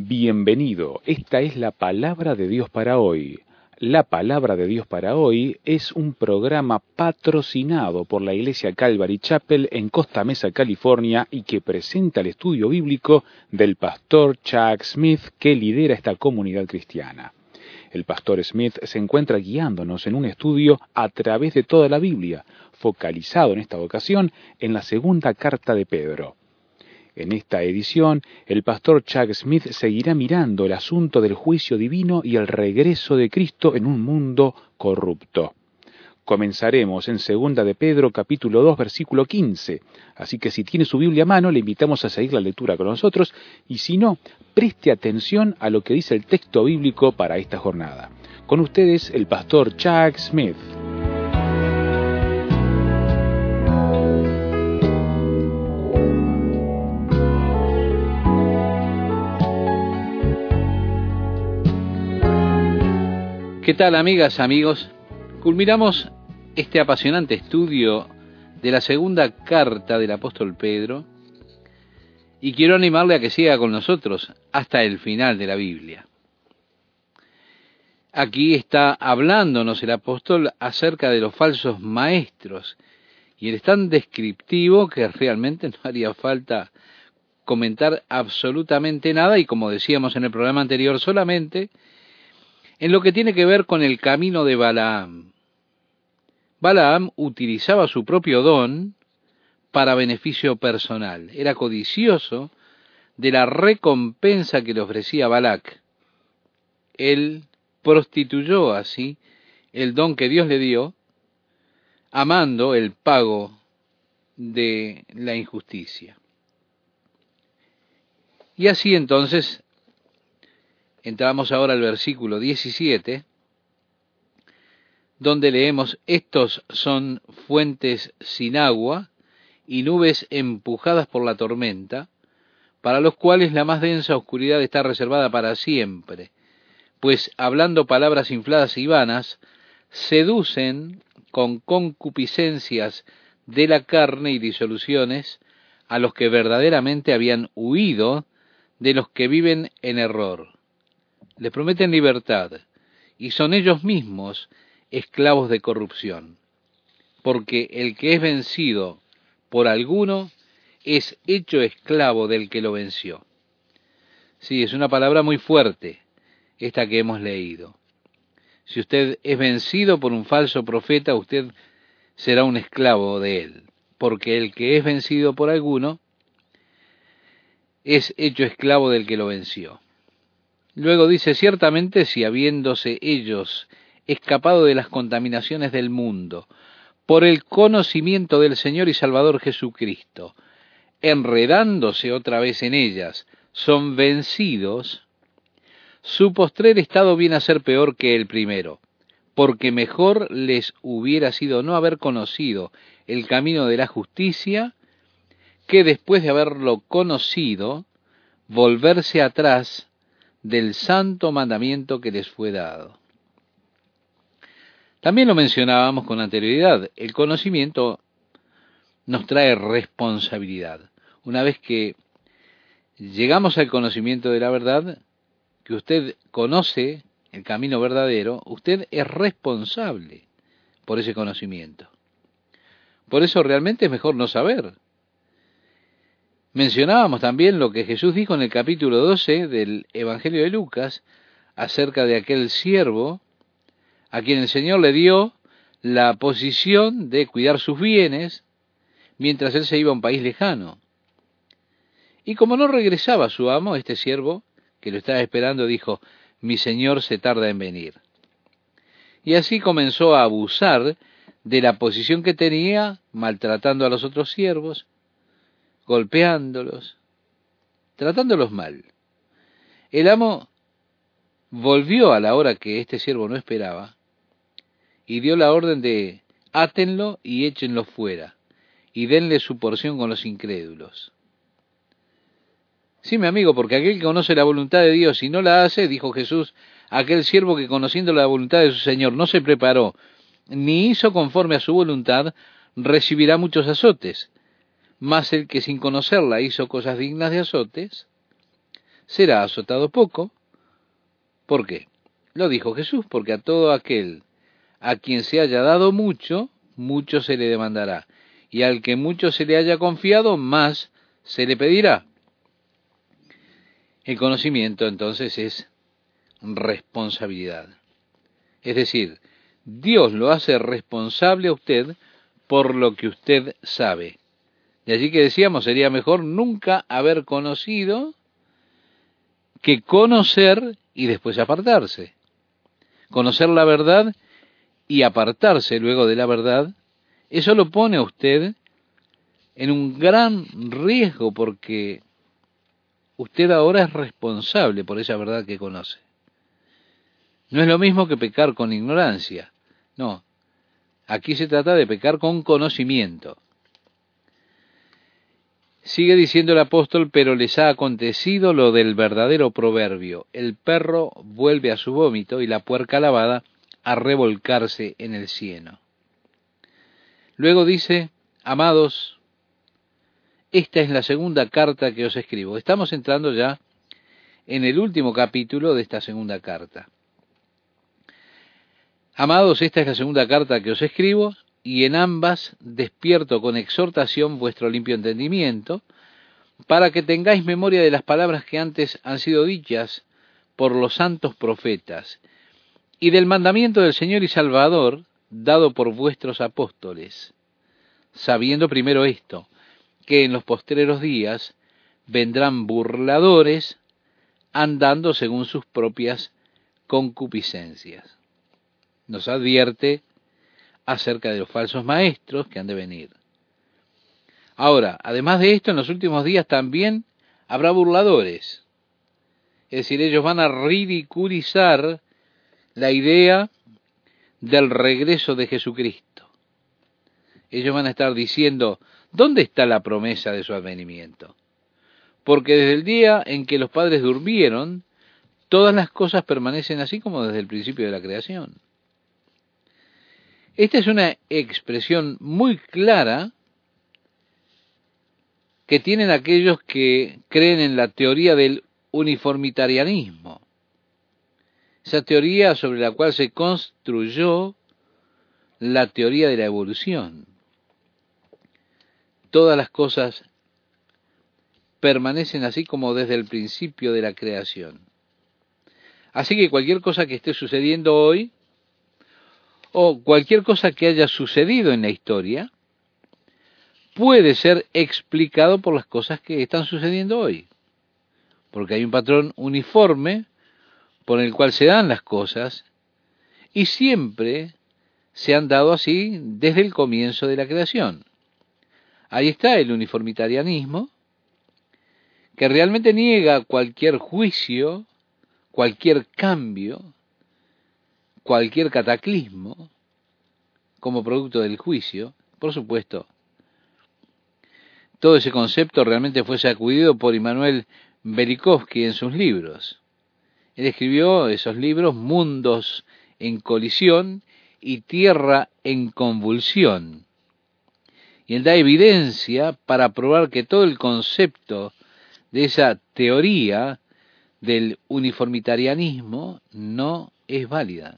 Bienvenido, esta es la Palabra de Dios para hoy. La Palabra de Dios para hoy es un programa patrocinado por la Iglesia Calvary Chapel en Costa Mesa, California, y que presenta el estudio bíblico del pastor Chuck Smith, que lidera esta comunidad cristiana. El pastor Smith se encuentra guiándonos en un estudio a través de toda la Biblia, focalizado en esta ocasión en la segunda carta de Pedro. En esta edición, el pastor Chuck Smith seguirá mirando el asunto del juicio divino y el regreso de Cristo en un mundo corrupto. Comenzaremos en 2 de Pedro, capítulo 2, versículo 15. Así que si tiene su Biblia a mano, le invitamos a seguir la lectura con nosotros, y si no, preste atención a lo que dice el texto bíblico para esta jornada. Con ustedes, el pastor Chuck Smith. ¿Qué tal, amigas, amigos? Culminamos este apasionante estudio de la segunda carta del apóstol Pedro y quiero animarle a que siga con nosotros hasta el final de la Biblia. Aquí está hablándonos el apóstol acerca de los falsos maestros y él es tan descriptivo que realmente no haría falta comentar absolutamente nada y, como decíamos en el programa anterior, solamente en lo que tiene que ver con el camino de Balaam. Balaam utilizaba su propio don para beneficio personal. Era codicioso de la recompensa que le ofrecía Balac. Él prostituyó así el don que Dios le dio, amando el pago de la injusticia. Y así entonces entramos ahora al versículo 17, donde leemos: estos son fuentes sin agua y nubes empujadas por la tormenta, para los cuales la más densa oscuridad está reservada para siempre, pues hablando palabras infladas y vanas, seducen con concupiscencias de la carne y disoluciones a los que verdaderamente habían huido de los que viven en error. Les prometen libertad, y son ellos mismos esclavos de corrupción, porque el que es vencido por alguno es hecho esclavo del que lo venció. Sí, es una palabra muy fuerte, esta que hemos leído. Si usted es vencido por un falso profeta, usted será un esclavo de él, porque el que es vencido por alguno es hecho esclavo del que lo venció. Luego dice: ciertamente, si habiéndose ellos escapado de las contaminaciones del mundo, por el conocimiento del Señor y Salvador Jesucristo, enredándose otra vez en ellas, son vencidos, su postrer estado viene a ser peor que el primero, porque mejor les hubiera sido no haber conocido el camino de la justicia, que después de haberlo conocido, volverse atrás del santo mandamiento que les fue dado. También lo mencionábamos con anterioridad, el conocimiento nos trae responsabilidad. Una vez que llegamos al conocimiento de la verdad, que usted conoce el camino verdadero, usted es responsable por ese conocimiento. Por eso realmente es mejor no saber. Mencionábamos también lo que Jesús dijo en el capítulo 12 del Evangelio de Lucas acerca de aquel siervo a quien el Señor le dio la posición de cuidar sus bienes mientras él se iba a un país lejano. Y como no regresaba su amo, este siervo que lo estaba esperando dijo: mi Señor se tarda en venir. Y así comenzó a abusar de la posición que tenía, maltratando a los otros siervos, golpeándolos, tratándolos mal. El amo volvió a la hora que este siervo no esperaba y dio la orden de: átenlo y échenlo fuera, y denle su porción con los incrédulos. Sí, mi amigo, porque aquel que conoce la voluntad de Dios y no la hace, dijo Jesús, aquel siervo que conociendo la voluntad de su Señor no se preparó, ni hizo conforme a su voluntad, recibirá muchos azotes. Mas el que sin conocerla hizo cosas dignas de azotes, será azotado poco. ¿Por qué? Lo dijo Jesús, porque a todo aquel a quien se haya dado mucho, mucho se le demandará, y al que mucho se le haya confiado, más se le pedirá. El conocimiento entonces es responsabilidad. Es decir, Dios lo hace responsable a usted por lo que usted sabe. De allí que decíamos, sería mejor nunca haber conocido que conocer y después apartarse. Conocer la verdad y apartarse luego de la verdad, eso lo pone a usted en un gran riesgo porque usted ahora es responsable por esa verdad que conoce. No es lo mismo que pecar con ignorancia. No, aquí se trata de pecar con conocimiento. Sigue diciendo el apóstol, pero les ha acontecido lo del verdadero proverbio: el perro vuelve a su vómito y la puerca lavada a revolcarse en el cieno. Luego dice, amados, esta es la segunda carta que os escribo. Estamos entrando ya en el último capítulo de esta segunda carta. Amados, esta es la segunda carta que os escribo, y en ambas despierto con exhortación vuestro limpio entendimiento, para que tengáis memoria de las palabras que antes han sido dichas por los santos profetas, y del mandamiento del Señor y Salvador dado por vuestros apóstoles, sabiendo primero esto, que en los postreros días vendrán burladores andando según sus propias concupiscencias. Nos advierte acerca de los falsos maestros que han de venir. Ahora, además de esto, en los últimos días también habrá burladores. Es decir, ellos van a ridiculizar la idea del regreso de Jesucristo. Ellos van a estar diciendo, ¿dónde está la promesa de su advenimiento? Porque desde el día en que los padres durmieron, todas las cosas permanecen así como desde el principio de la creación. Esta es una expresión muy clara que tienen aquellos que creen en la teoría del uniformitarianismo, esa teoría sobre la cual se construyó la teoría de la evolución. Todas las cosas permanecen así como desde el principio de la creación. Así que cualquier cosa que esté sucediendo hoy, o cualquier cosa que haya sucedido en la historia, puede ser explicado por las cosas que están sucediendo hoy. Porque hay un patrón uniforme por el cual se dan las cosas, y siempre se han dado así desde el comienzo de la creación. Ahí está el uniformitarianismo, que realmente niega cualquier juicio, cualquier cambio, cualquier cataclismo, como producto del juicio. Por supuesto, todo ese concepto realmente fue sacudido por Immanuel Velikovsky en sus libros. Él escribió esos libros, Mundos en colisión y Tierra en convulsión. Y él da evidencia para probar que todo el concepto de esa teoría del uniformitarianismo no es válida.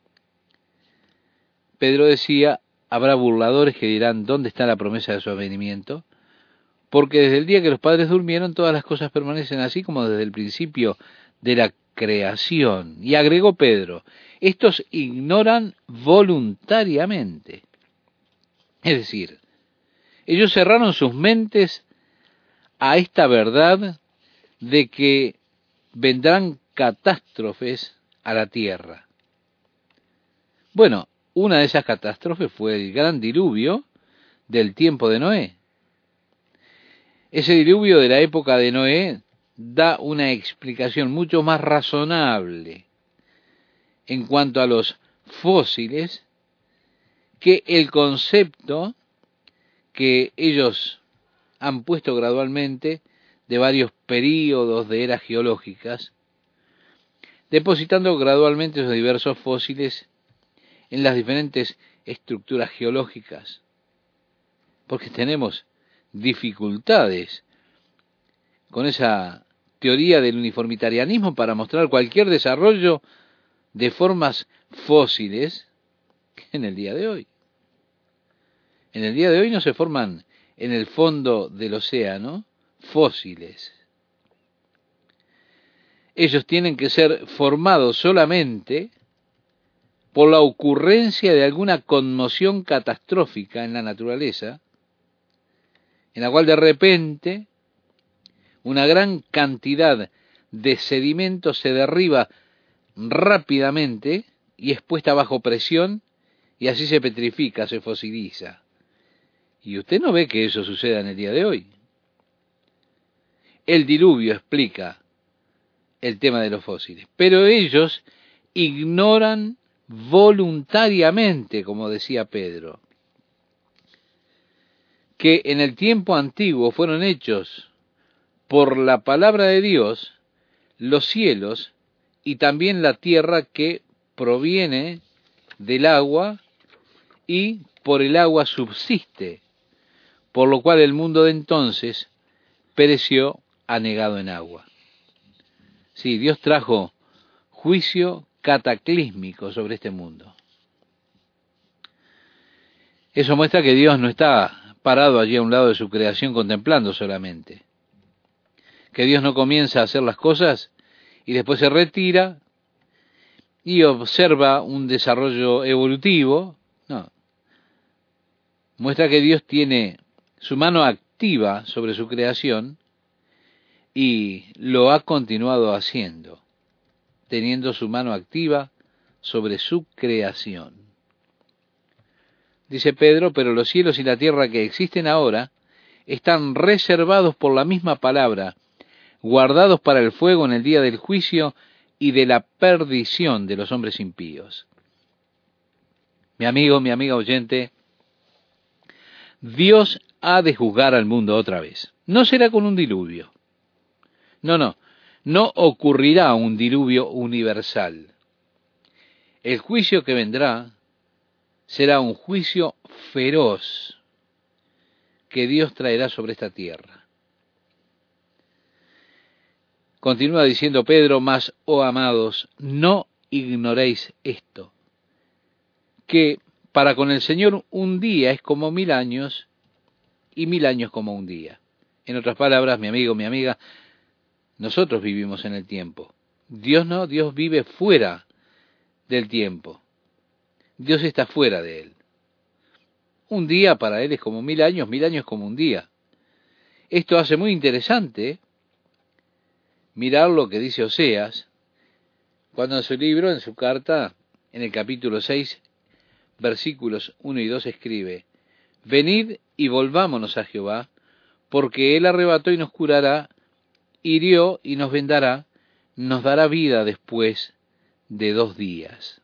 Pedro decía, habrá burladores que dirán, ¿dónde está la promesa de su advenimiento? Porque desde el día que los padres durmieron, todas las cosas permanecen así como desde el principio de la creación. Y agregó Pedro, estos ignoran voluntariamente. Es decir, ellos cerraron sus mentes a esta verdad de que vendrán catástrofes a la tierra. Bueno, una de esas catástrofes fue el gran diluvio del tiempo de Noé. Ese diluvio de la época de Noé da una explicación mucho más razonable en cuanto a los fósiles que el concepto que ellos han puesto gradualmente de varios períodos de eras geológicas, depositando gradualmente esos diversos fósiles en las diferentes estructuras geológicas, porque tenemos dificultades con esa teoría del uniformitarianismo para mostrar cualquier desarrollo de formas fósiles que en el día de hoy. En el día de hoy no se forman en el fondo del océano fósiles. Ellos tienen que ser formados solamente por la ocurrencia de alguna conmoción catastrófica en la naturaleza, en la cual de repente una gran cantidad de sedimento se derriba rápidamente y es puesta bajo presión y así se petrifica, se fosiliza. Y usted no ve que eso suceda en el día de hoy. El diluvio explica el tema de los fósiles, pero ellos ignoran voluntariamente, como decía Pedro, que en el tiempo antiguo fueron hechos por la palabra de Dios los cielos y también la tierra que proviene del agua y por el agua subsiste, por lo cual el mundo de entonces pereció anegado en agua. Sí, Dios trajo juicio cataclísmico sobre este mundo. Eso muestra que Dios no está parado allí a un lado de su creación contemplando solamente. Que Dios no comienza a hacer las cosas y después se retira y observa un desarrollo evolutivo. No. Muestra que Dios tiene su mano activa sobre su creación y lo ha continuado haciendo, teniendo su mano activa sobre su creación. Dice Pedro, pero los cielos y la tierra que existen ahora están reservados por la misma palabra, guardados para el fuego en el día del juicio y de la perdición de los hombres impíos. Mi amigo, mi amiga oyente, Dios ha de juzgar al mundo otra vez. No será con un diluvio. No ocurrirá un diluvio universal. El juicio que vendrá será un juicio feroz que Dios traerá sobre esta tierra. Continúa diciendo Pedro, mas, oh amados, no ignoréis esto, que para con el Señor un día es como 1000 años y 1000 años como un día. En otras palabras, mi amigo, mi amiga, nosotros vivimos en el tiempo. Dios no, Dios vive fuera del tiempo. Dios está fuera de él. Un día para él es como 1000 años, 1000 años como un día. Esto hace muy interesante mirar lo que dice Oseas, cuando en su libro, en su carta, en el capítulo 6, versículos 1 y 2 escribe, venid y volvámonos a Jehová, porque él arrebató y nos curará, hirió y nos vendará, nos dará vida después de 2 días.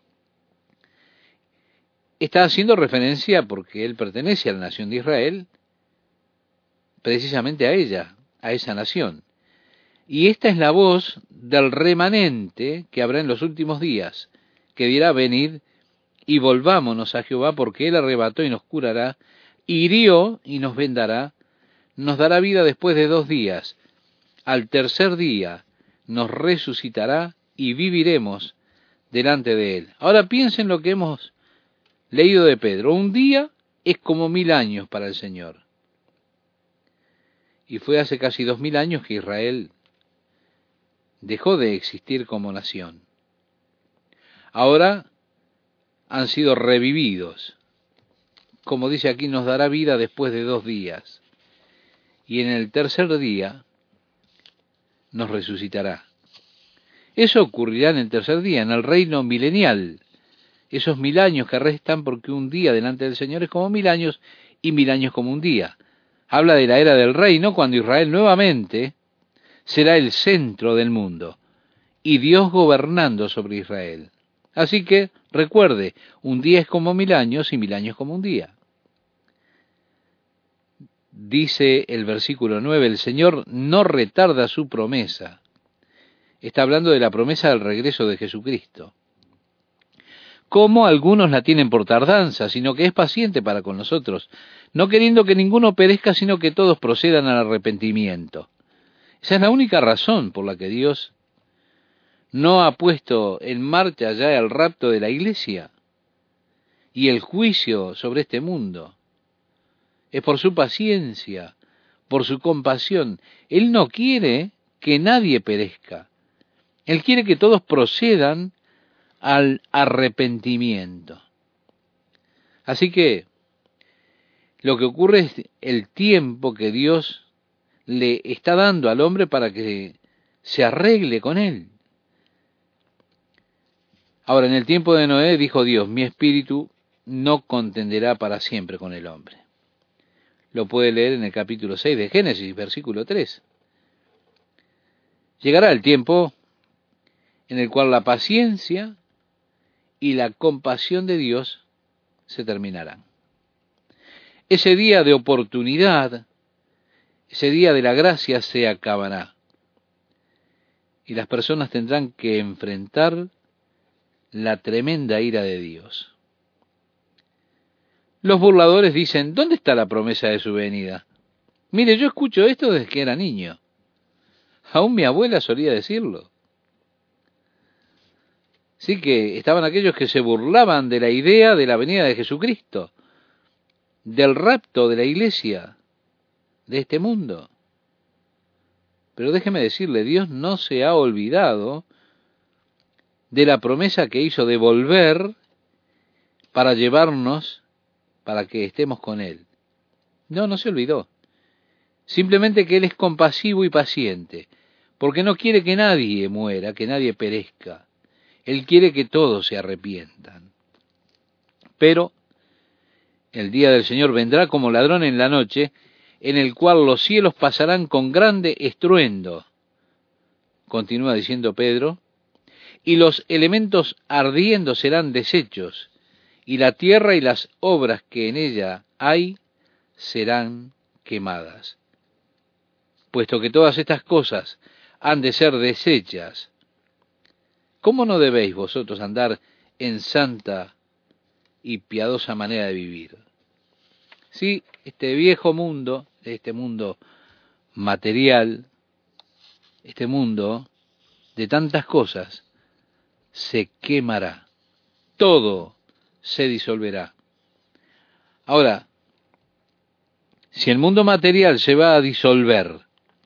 Está haciendo referencia, porque él pertenece a la nación de Israel, precisamente a ella, a esa nación. Y esta es la voz del remanente que habrá en los últimos días, que dirá, venid y volvámonos a Jehová, porque él arrebató y nos curará, hirió y nos vendará, nos dará vida después de 2 días, al tercer día nos resucitará y viviremos delante de él. Ahora piensen lo que hemos leído de Pedro. Un día es como 1000 años para el Señor. Y fue hace casi 2000 años que Israel dejó de existir como nación. Ahora han sido revividos. Como dice aquí, nos dará vida después de 2 días. Y en el tercer día nos resucitará. Eso ocurrirá en el tercer día, en el reino milenial. Esos 1000 años que restan, porque un día delante del Señor es como 1000 años y 1000 años como un día. Habla de la era del reino, cuando Israel nuevamente será el centro del mundo y Dios gobernando sobre Israel. Así que, recuerde, un día es como 1000 años y 1000 años como un día. Dice el versículo 9, el Señor no retarda su promesa. Está hablando de la promesa del regreso de Jesucristo. Como algunos la tienen por tardanza, sino que es paciente para con nosotros, no queriendo que ninguno perezca, sino que todos procedan al arrepentimiento. Esa es la única razón por la que Dios no ha puesto en marcha ya el rapto de la iglesia y el juicio sobre este mundo. Es por su paciencia, por su compasión. Él no quiere que nadie perezca. Él quiere que todos procedan al arrepentimiento. Así que lo que ocurre es el tiempo que Dios le está dando al hombre para que se arregle con él. Ahora, en el tiempo de Noé dijo Dios, mi espíritu no contenderá para siempre con el hombre. Lo puede leer en el capítulo 6 de Génesis, versículo 3. Llegará el tiempo en el cual la paciencia y la compasión de Dios se terminarán. Ese día de oportunidad, ese día de la gracia se acabará. Y las personas tendrán que enfrentar la tremenda ira de Dios. Los burladores dicen, ¿dónde está la promesa de su venida? Mire, yo escucho esto desde que era niño. Aún mi abuela solía decirlo. Sí que estaban aquellos que se burlaban de la idea de la venida de Jesucristo, del rapto de la iglesia, de este mundo. Pero déjeme decirle, Dios no se ha olvidado de la promesa que hizo de volver para llevarnos, para que estemos con Él. No se olvidó. Simplemente que Él es compasivo y paciente, porque no quiere que nadie muera, que nadie perezca. Él quiere que todos se arrepientan. Pero el día del Señor vendrá como ladrón en la noche, en el cual los cielos pasarán con grande estruendo. Continúa diciendo Pedro, y los elementos ardiendo serán deshechos, y la tierra y las obras que en ella hay serán quemadas. Puesto que todas estas cosas han de ser deshechas, ¿cómo no debéis vosotros andar en santa y piadosa manera de vivir? Sí, este viejo mundo, este mundo material, este mundo de tantas cosas, se quemará. Todo se disolverá. Ahora, si el mundo material se va a disolver,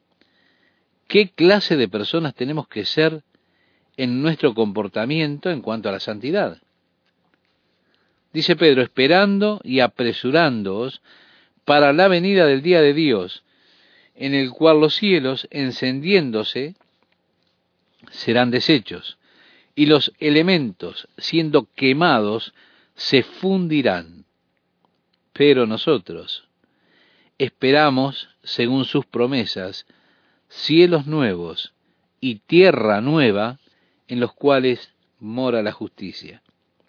¿qué clase de personas tenemos que ser en nuestro comportamiento en cuanto a la santidad? Dice Pedro, esperando y apresurándoos para la venida del día de Dios, en el cual los cielos, encendiéndose, serán deshechos, y los elementos, siendo quemados, se fundirán. Pero nosotros esperamos, según sus promesas, cielos nuevos y tierra nueva, en los cuales mora la justicia.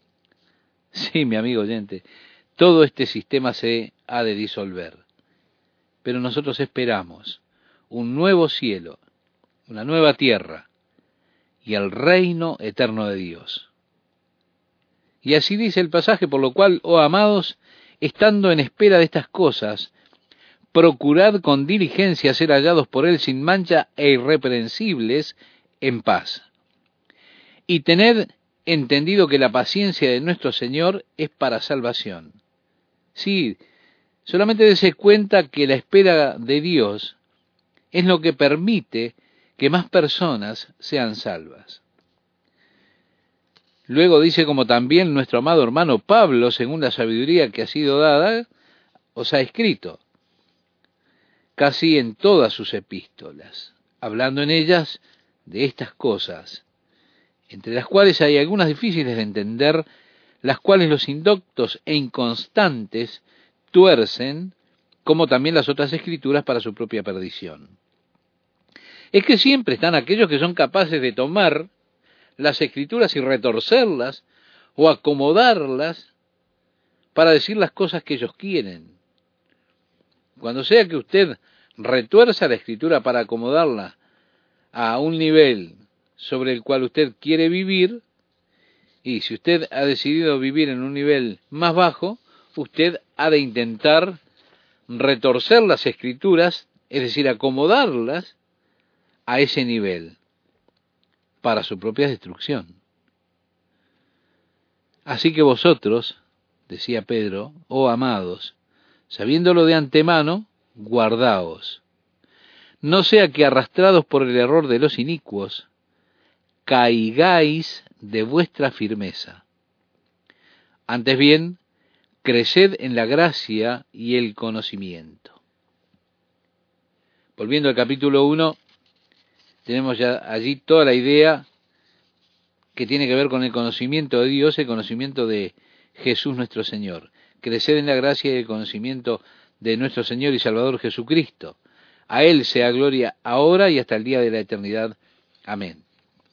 Sí, mi amigo oyente, todo este sistema se ha de disolver, pero nosotros esperamos un nuevo cielo, una nueva tierra y el reino eterno de Dios. Y así dice el pasaje, por lo cual, oh amados, estando en espera de estas cosas, procurad con diligencia ser hallados por Él sin mancha e irreprensibles en paz. Y tened entendido que la paciencia de nuestro Señor es para salvación. Sí, solamente dése cuenta que la espera de Dios es lo que permite que más personas sean salvas. Luego dice, como también nuestro amado hermano Pablo, según la sabiduría que ha sido dada, os ha escrito, casi en todas sus epístolas, hablando en ellas de estas cosas, entre las cuales hay algunas difíciles de entender, las cuales los indoctos e inconstantes tuercen, como también las otras escrituras para su propia perdición. Es que siempre están aquellos que son capaces de tomar las escrituras y retorcerlas o acomodarlas para decir las cosas que ellos quieren. Cuando sea que usted retuerza la escritura para acomodarla a un nivel sobre el cual usted quiere vivir, y si usted ha decidido vivir en un nivel más bajo, usted ha de intentar retorcer las escrituras, es decir, acomodarlas a ese nivel para su propia destrucción. Así que vosotros, decía Pedro, oh amados, sabiéndolo de antemano, guardaos, no sea que arrastrados por el error de los inicuos, caigáis de vuestra firmeza. Antes bien, creced en la gracia y el conocimiento. Volviendo al capítulo 1, tenemos ya allí toda la idea que tiene que ver con el conocimiento de Dios, el conocimiento de Jesús nuestro Señor. Crecer en la gracia y el conocimiento de nuestro Señor y Salvador Jesucristo. A Él sea gloria ahora y hasta el día de la eternidad. Amén.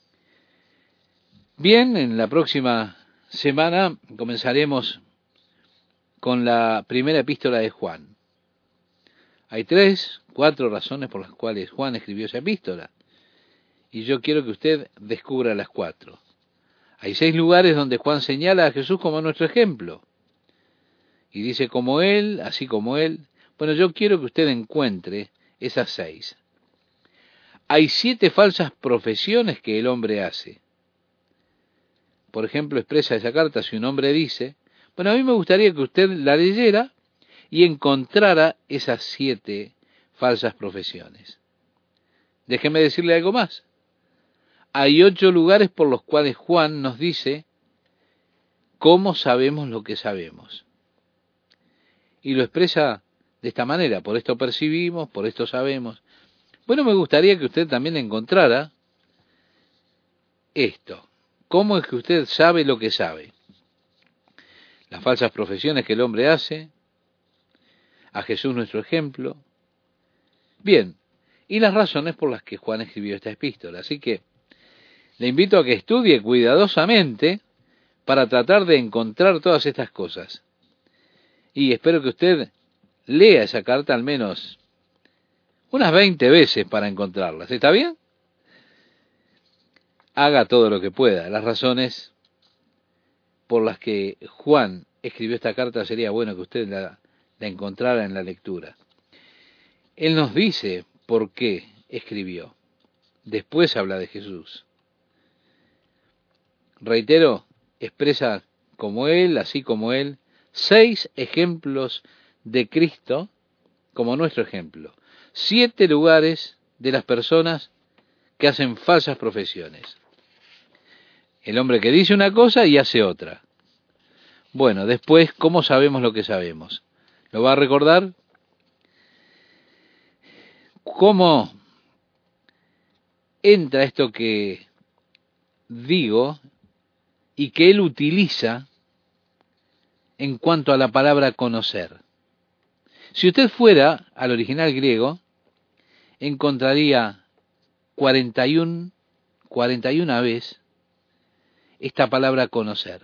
Bien, en la próxima semana comenzaremos con la primera epístola de Juan. Hay 3, 4 razones por las cuales Juan escribió esa epístola. Y yo quiero que usted descubra las 4. Hay 6 lugares donde Juan señala a Jesús como nuestro ejemplo. Y dice como Él, así como Él. Bueno, yo quiero que usted encuentre esas 6. Hay 7 falsas profesiones que el hombre hace. Por ejemplo, expresa esa carta si un hombre dice, bueno, a mí me gustaría que usted la leyera y encontrara esas 7 falsas profesiones. Déjeme decirle algo más. Hay 8 lugares por los cuales Juan nos dice cómo sabemos lo que sabemos. Y lo expresa de esta manera, por esto percibimos, por esto sabemos. Bueno, me gustaría que usted también encontrara esto. ¿Cómo es que usted sabe lo que sabe? Las falsas profesiones que el hombre hace, a Jesús nuestro ejemplo. Bien, y las razones por las que Juan escribió esta epístola. Así que le invito a que estudie cuidadosamente para tratar de encontrar todas estas cosas. Y espero que usted lea esa carta al menos unas 20 veces para encontrarlas. ¿Está bien? Haga todo lo que pueda. Las razones por las que Juan escribió esta carta sería bueno que usted la encontrara en la lectura. Él nos dice por qué escribió. Después habla de Jesús. Reitero, expresa como Él, así como Él, 6 ejemplos de Cristo como nuestro ejemplo. 7 lugares de las personas que hacen falsas profesiones. El hombre que dice una cosa y hace otra. Bueno, después, ¿cómo sabemos lo que sabemos? ¿Lo va a recordar? ¿Cómo entra esto que digo y que él utiliza en cuanto a la palabra conocer? Si usted fuera al original griego, encontraría 41 vez esta palabra conocer.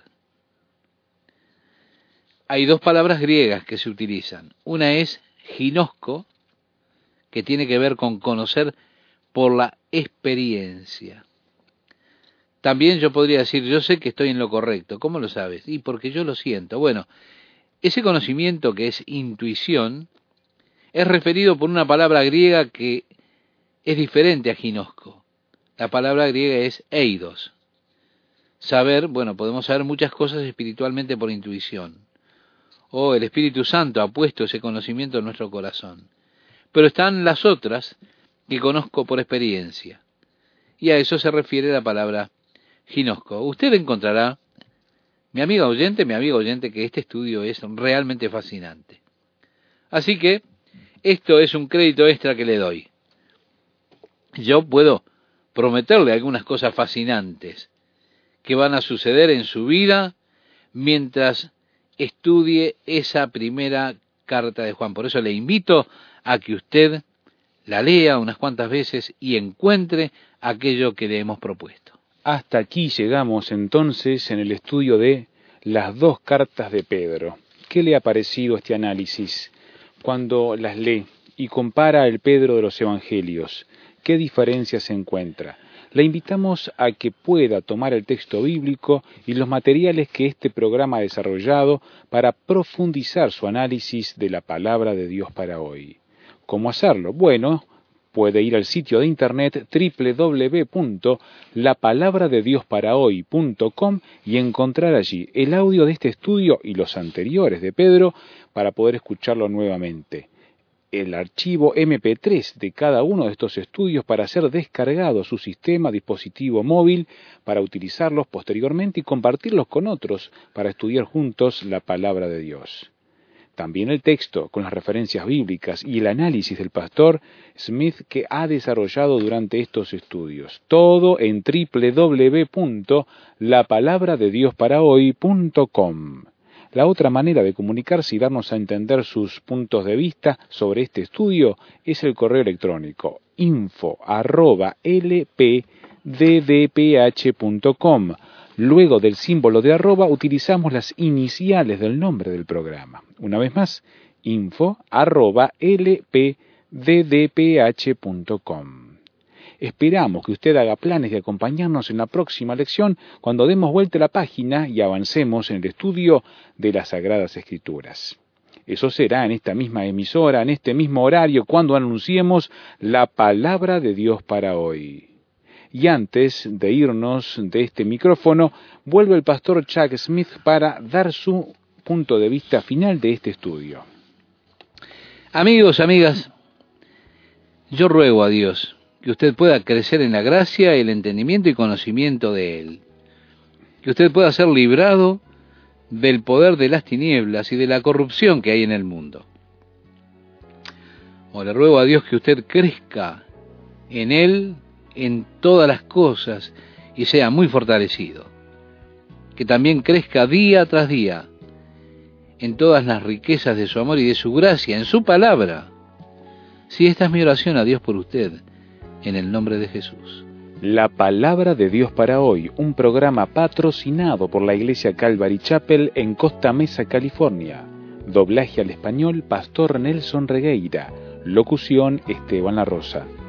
Hay 2 palabras griegas que se utilizan. Una es ginosco, que tiene que ver con conocer por la experiencia. También yo podría decir, yo sé que estoy en lo correcto. ¿Cómo lo sabes? Y porque yo lo siento. Bueno, ese conocimiento que es intuición es referido por una palabra griega que es diferente a ginosco. La palabra griega es eidos. Saber, bueno, podemos saber muchas cosas espiritualmente por intuición. O el Espíritu Santo ha puesto ese conocimiento en nuestro corazón. Pero están las otras que conozco por experiencia. Y a eso se refiere la palabra ginosco. Usted encontrará, mi amigo oyente, que este estudio es realmente fascinante. Así que esto es un crédito extra que le doy. Yo puedo prometerle algunas cosas fascinantes que van a suceder en su vida mientras estudie esa primera carta de Juan. Por eso le invito a que usted la lea unas cuantas veces y encuentre aquello que le hemos propuesto. Hasta aquí llegamos entonces en el estudio de las 2 cartas de Pedro. ¿Qué le ha parecido este análisis? Cuando las lee y compara el Pedro de los Evangelios, ¿qué diferencias se encuentra? Le invitamos a que pueda tomar el texto bíblico y los materiales que este programa ha desarrollado para profundizar su análisis de la palabra de Dios para hoy. ¿Cómo hacerlo? Bueno, puede ir al sitio de internet www.lapalabradediosParaHoy.com y encontrar allí el audio de este estudio y los anteriores de Pedro para poder escucharlo nuevamente. El archivo MP3 de cada uno de estos estudios para ser descargado a su sistema, dispositivo móvil, para utilizarlos posteriormente y compartirlos con otros para estudiar juntos la palabra de Dios. También el texto con las referencias bíblicas y el análisis del pastor Smith que ha desarrollado durante estos estudios. Todo en www.lapalabradediosParaHoy.com. La otra manera de comunicarse y darnos a entender sus puntos de vista sobre este estudio es el correo electrónico info@lpddph.com. Luego del símbolo de arroba utilizamos las iniciales del nombre del programa. Una vez más, info@lpddph.com. Esperamos que usted haga planes de acompañarnos en la próxima lección cuando demos vuelta a la página y avancemos en el estudio de las Sagradas Escrituras. Eso será en esta misma emisora, en este mismo horario, cuando anunciemos la palabra de Dios para hoy. Y antes de irnos de este micrófono, vuelve el pastor Chuck Smith para dar su punto de vista final de este estudio. Amigos, amigas, yo ruego a Dios que usted pueda crecer en la gracia, el entendimiento y conocimiento de Él. Que usted pueda ser librado del poder de las tinieblas y de la corrupción que hay en el mundo. Le ruego a Dios que usted crezca en Él, en todas las cosas, y sea muy fortalecido. Que también crezca día tras día en todas las riquezas de su amor y de su gracia, en su palabra. Sí, esta es mi oración a Dios por usted, en el nombre de Jesús. La palabra de Dios para hoy, un programa patrocinado por la Iglesia Calvary Chapel en Costa Mesa, California. Doblaje al español, Pastor Nelson Regueira. Locución, Esteban La Rosa.